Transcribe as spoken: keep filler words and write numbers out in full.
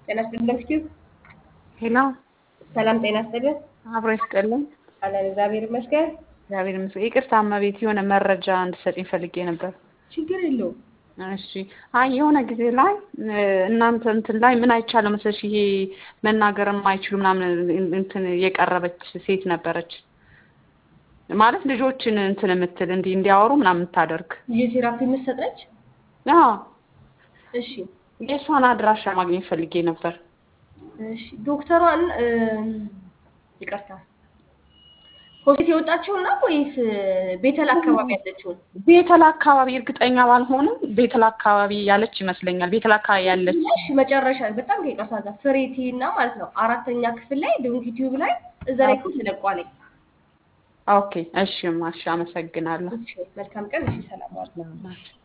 ጤና ይስጥልኝ ዶክተር ሄሎ ሰላም ጤና ይስጥልኝ አብሮ ይስጥልኝ አለን እግዚአብሔር ይመስገን እግዚአብሔር ይመስገን ይቅርታ እመቤት የሆነ መረጃ እንድትሰጪኝ ፈልጌ ነበር ችግር የለውም እሺ አይ የሆነ ጊዜ ላይ እናንተ እንትን ላይ ምን አይቻለው መሰለሽ ይሄ መናገር የማይችሉ ምናምን እንትን የቀረበች ሴት ነበረች ማለት ልጆችን እንትን የምትል እንዲ እንዲያወሩ ምናምን ታደርግ የቴራፒ መሰጠች አዎ እሺ የሷን አድራሻ ማግኘት ፈልጌ ነበር እሺ ዶክተሯን ይቅርታ ሆስፒታል የወጣችውና ወይስ ቤተል አካባቢ ያለችው ቤተል አካባቢ እርግጠኛ ባልሆንም ቤተል አካባቢ ያለች ይመስለኛል ቤተል አካባቢ ያለች እሺ መጨረሻ በጣም ከይቅርታ ፍሬቲና ማለት ነው አራተኛ ክፍል ላይ ዩቲዩብ ላይ እዛ ላይ እኮ ተለቋለኝ ኦኬ እሺ ማሻ አመሰግናለሁ እሺ መልካም ቀን እሺ ሰላም ዋል